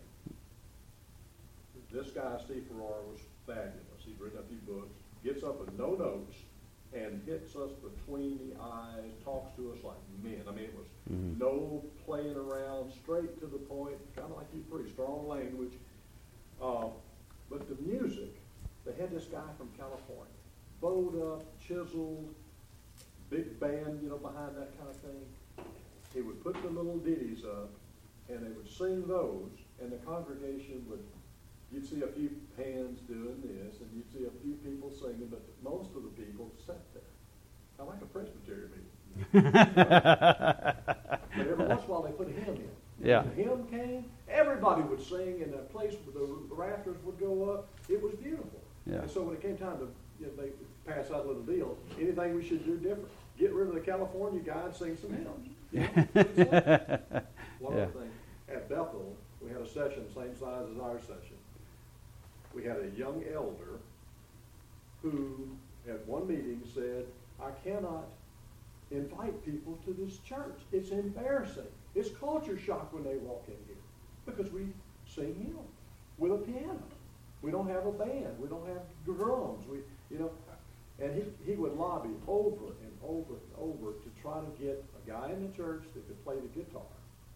This guy, Steve Farrar, was fabulous. He'd written a few books, gets up with no notes, and hits us between the eyes, talks to us like men. I mean, it was no playing around, straight to the point, kind of like you, pretty strong language. But the music, they had this guy from California, bowed up, chiseled, big band, behind that kind of thing. He would put the little ditties up, and they would sing those, and the congregation would, you'd see a few hands doing this, and you'd see a few people singing, but most of the people sat there. I like a Presbyterian meeting. But every once in a while they put a hymn in. Yeah. When the hymn came, everybody would sing, and the place where the rafters would go up. It was beautiful. Yeah. And so when it came time to they pass out a little deal, anything we should do different. Get rid of the California guy and sing some hymns. One other thing, at Bethel, we had a session same size as our session. We had a young elder who, at one meeting, said, I cannot invite people to this church. It's embarrassing. It's culture shock when they walk in here because we sing hymns with a piano. We don't have a band. We don't have drums. And he would lobby over and over and over to try to get a guy in the church that could play the guitar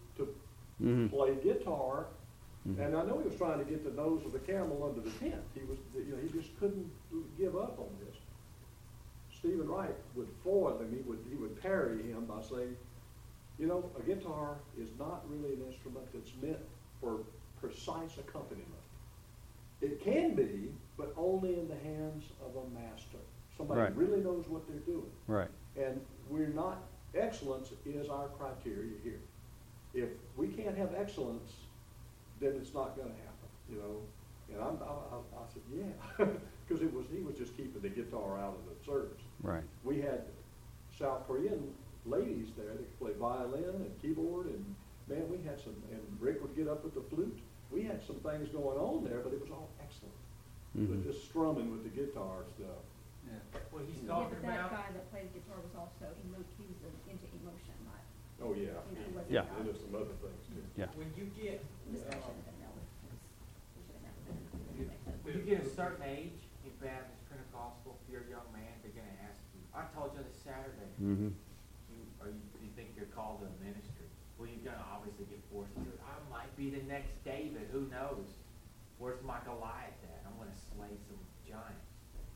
to play guitar. And I know he was trying to get the nose of the camel under the tent. He just couldn't give up on this. Stephen Wright would foil him. He would parry him by saying, a guitar is not really an instrument that's meant for precise accompaniment. It can be, but only in the hands of a master. Somebody really knows what they're doing. Right. And excellence is our criteria here. If we can't have excellence, then it's not going to happen, And I said, yeah, because he was just keeping the guitar out of the service. Right. We had South Korean ladies there that could play violin and keyboard, and man, we had some. And Rick would get up with the flute. We had some things going on there, but it was all excellent. But just strumming with the guitar stuff. Yeah. Well, he's Yeah, talking but that about. guy that played guitar was also, he was into emotion, not, Oh yeah. he wasn't. Yeah. And there's some other things too. Yeah. When you get This guy should have been known. He should have never been. when you get a certain age in Baptist Pentecostal, if you're a young man, they're going to ask you. I told you this Saturday. Mm-hmm. Do you think you're called to a ministry? Well, you're going to obviously get forced to it. I might be the next David. Who knows? Where's my Goliath at? I'm going to slay some giants.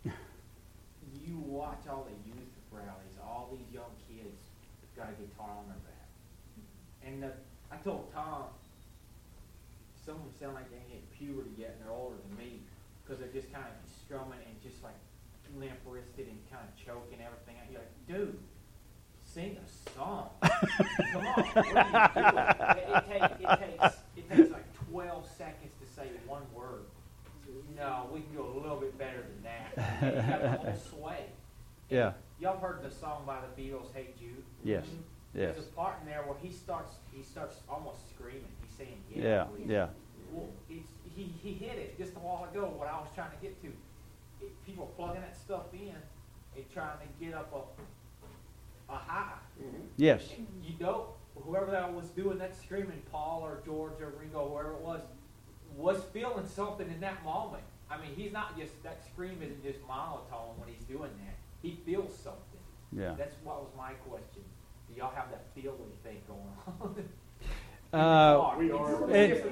You watch all the youth rallies. All these young kids got a guitar on their back. And I told Tom, some of them sound like they ain't hit puberty yet and they're older than me because they're just kind of strumming and just like limp-wristed and kind of choking everything out. You're like, dude, sing a song. Come on. What are you doing? It takes like 12 seconds to say one word. No, we can go a little bit better than that. And you got the whole sway. Yeah. Y'all heard the song by the Beatles, Hey Jude? Yes. Yes. There's a part in there where he starts almost screaming. He's saying, Yeah. please. Yeah. Well, he hit it just a while ago, what I was trying to get to. People plugging that stuff in, and trying to get up a high. Yes. You don't, whoever that was doing that screaming, Paul or George or Ringo, whoever it was feeling something in that moment. I mean, he's not just, that scream isn't just monotone when he's doing that. He feels something. Yeah. That's what was my question. Do y'all have that feeling thing going on? We are.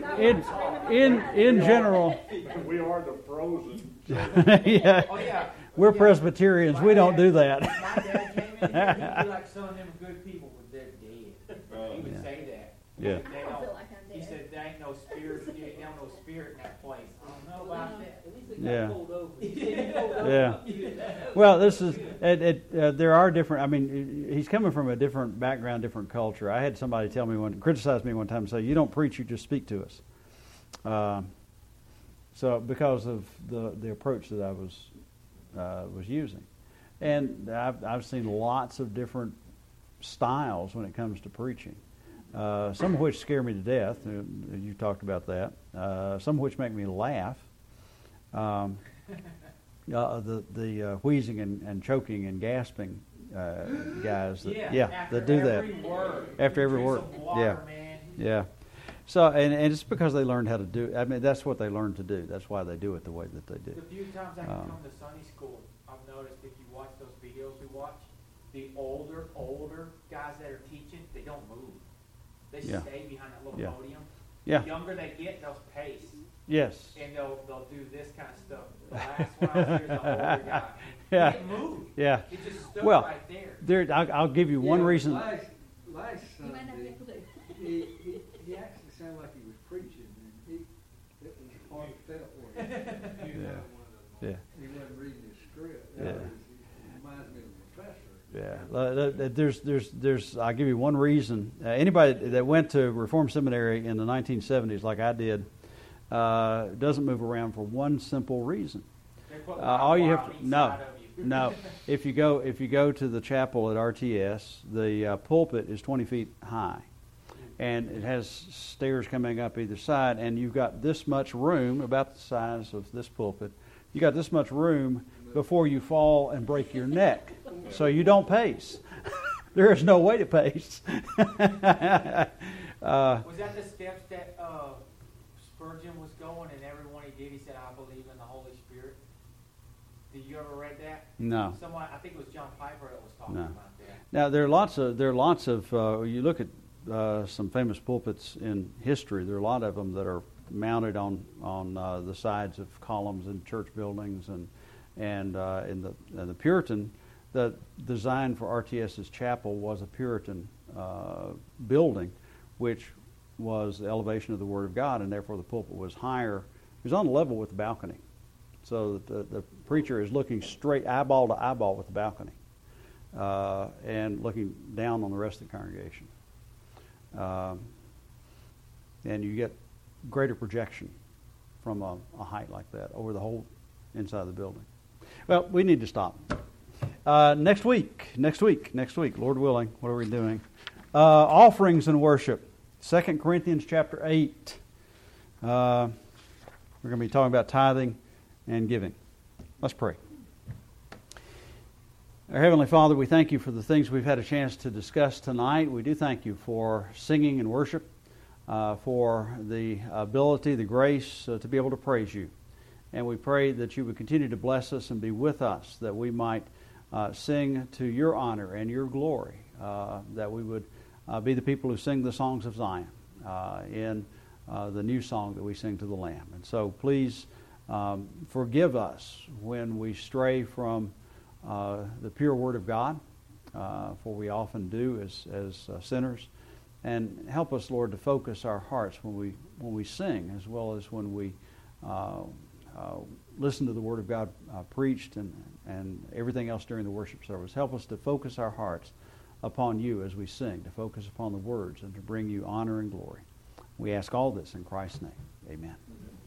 In general, We are the frozen. yeah, Oh, yeah. we're Yeah. Presbyterians. We don't do that. My dad came in here, he'd be like, son, them good people, but they're dead. He would Yeah. say that. Yeah. They I don't feel like I'm He dead. said, there ain't no spirit, there ain't no spirit in that place. I don't know about that. At least they Yeah. got pulled over. He said he pulled over. Yeah. Well, this is there are different. I mean, he's coming from a different background, different culture. I had somebody tell me criticize me one time and say, "You don't preach, you just speak to us." So because of the approach that I was using, and I've seen lots of different styles when it comes to preaching. Some of which scare me to death. You talked about that. Some of which make me laugh. The wheezing and choking and gasping guys that do that after every word. Water, man. Yeah. So and it's because they learned how to do. I mean, that's what they learned to do. That's why they do it the way that they do. The few times I come to Sunday school, I've noticed if you watch those videos we watch, the older guys that are teaching, they don't move. They Yeah. stay behind that little Yeah. podium. Yeah. The younger they get, they'll pace. Yes. And they'll do this kind of stuff. The last one I was here is the older guy. Yeah. He didn't move. Yeah. It just stood Well, right there. I'll give you one reason. Last You might not be Sunday, able to. he actually sounded like he was preaching, and it was heartfelt when Yeah. he wasn't reading his script. Yeah. He reminds me of a professor. Yeah, there's. I'll give you one reason. Anybody that went to Reformed Seminary in the 1970s, like I did, doesn't move around for one simple reason. They put All you wire have on to each no, side of you. no. If you go to the chapel at RTS, the pulpit is 20 feet high, and it has stairs coming up either side, and you've got this much room, about the size of this pulpit. You got this much room before you fall and break your neck, so you don't pace. There is no way to pace. Was that the steps that Spurgeon was going, and everyone he did, he said, "I believe in the Holy Spirit"? Did you ever read that? No. Someone, I think it was John Piper that was talking No. about that. Now there are lots of. You look at some famous pulpits in history. There are a lot of them that are mounted on the sides of columns in church buildings, and in the Puritan, the design for RTS's chapel was a Puritan building, which was the elevation of the Word of God, and therefore the pulpit was higher. It was on a level with the balcony, so that the preacher is looking straight eyeball to eyeball with the balcony, and looking down on the rest of the congregation. And you get greater projection from a height like that over the whole inside of the building. Well, we need to stop. Next week, Lord willing, what are we doing? Offerings and worship. 2 Corinthians chapter 8. We're going to be talking about tithing and giving. Let's pray. Our Heavenly Father, we thank you for the things we've had a chance to discuss tonight. We do thank you for singing and worship, for the ability, the grace to be able to praise you. And we pray that you would continue to bless us and be with us, that we might sing to your honor and your glory, that we would be the people who sing the songs of Zion in the new song that we sing to the Lamb. And so please forgive us when we stray from the pure Word of God, for we often do as sinners. And help us, Lord, to focus our hearts when we sing, as well as when we listen to the Word of God preached and everything else during the worship service. Help us to focus our hearts upon you as we sing, to focus upon the words and to bring you honor and glory. We ask all this in Christ's name. Amen.